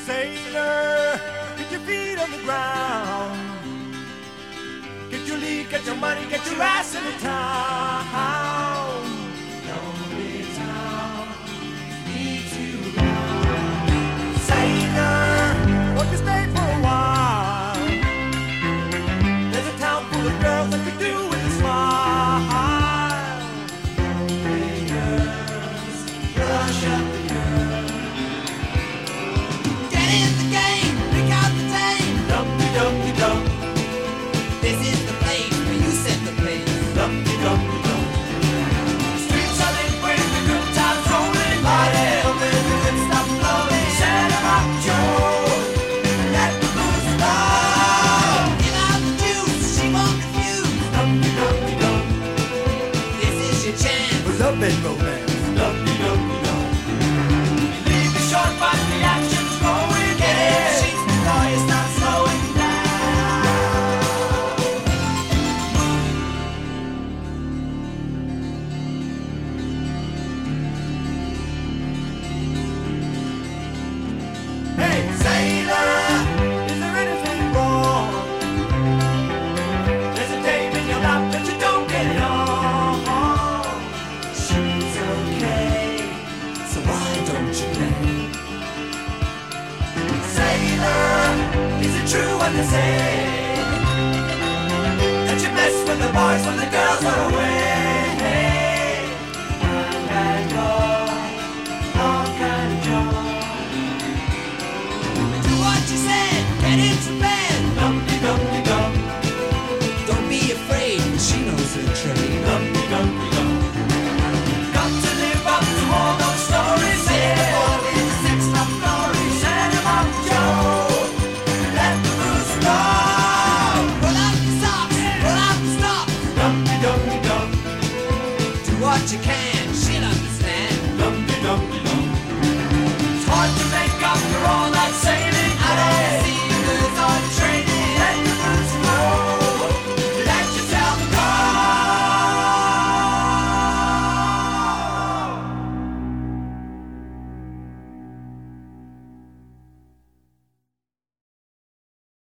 Sailor, get your feet on the ground. Get your lead, get your money, get your ass in the town. Lonely town needs you now. Sailor, won't you stay for a while? There's a town full of girls that could do with a smile. Lonely girls, rush up the curve. Get in the game, pick out the tame. Dumpty-dumpty-dum. This is the place where you set the pace. Dumpty-dumpty-dum. Streets are lit with the good times rolling. Body humming, the good stuff flowing. Set 'em up, Joe. Let the blues flow. Give out the juice, she won't refuse. Dumpty-dumpty-dum. This is your chance for love and romance. Dumpty-dumpty-dum. Leave the short, but the action's going. Get in the sheets before you start slowing down. Hey, sailor, is there anything wrong? There's a dame in your lap that you don't get it on. She's okay, so why don't you play? Sailor, is it true what they say? That you mess with the boys when the girls are away? Bad boy, all kind of joy. Do what you said, get into bed. Dumpty-dumpty-dum. Don't be afraid, she knows her trade. Dumpty-dumpty-dum. Got to live up to all those stories. Say the boys, sex, love, glory. Set 'em up, Joe. Let the blues flow. Roll up the socks, roll up the stops. Dumpty-dumpty-dum. Do what you can, she'll understand. Dumpty-dumpty-dum. It's hard to make up for all